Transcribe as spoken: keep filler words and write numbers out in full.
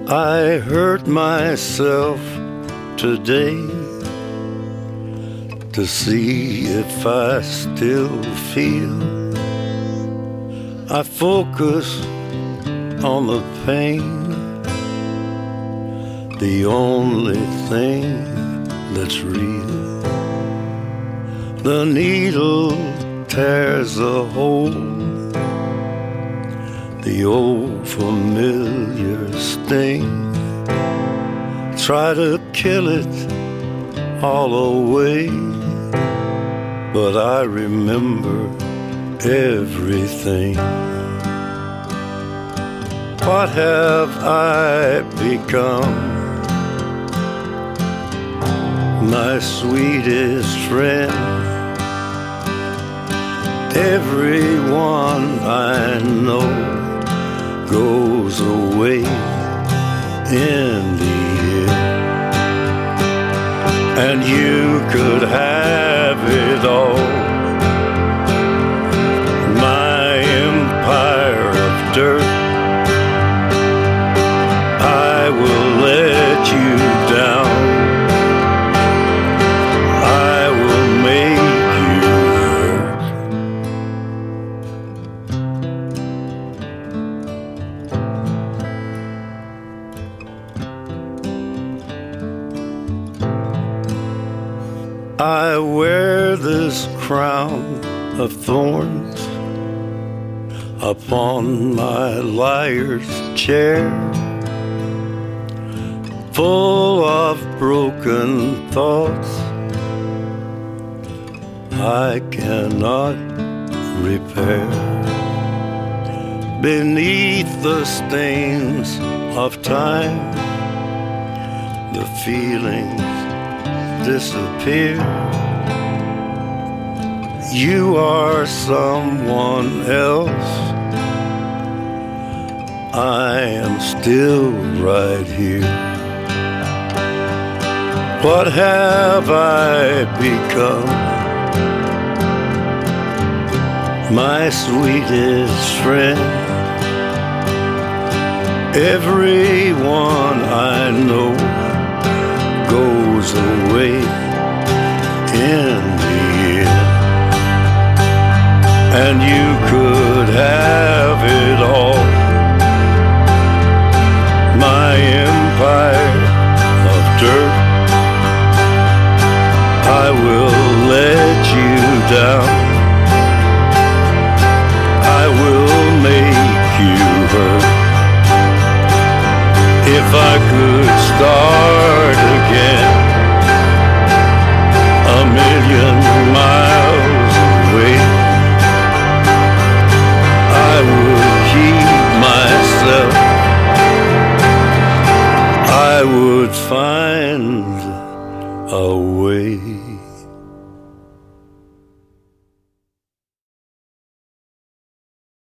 I hurt myself today to see if I still feel. I focus on the pain, the only thing that's real. The needle tears a hole, the old familiar sting. Try to kill it all away, but I remember everything. What have I become? My sweetest friend. Everyone I know goes away in the end, and you could have it all. My empire of dirt, I will let you down. I will make you hurt. I wear this crown of thorns upon my liar's chair, full of broken thoughts I cannot repair. Beneath the stains of time, the feelings disappear. You are someone else, I am still right here. What have I become? My sweetest friend. Everyone I know goes away in the end, and you could have it all. My empire of dirt, I will let you down. I will make you hurt. If I could start again, a million miles away, I would keep myself. I would find a way.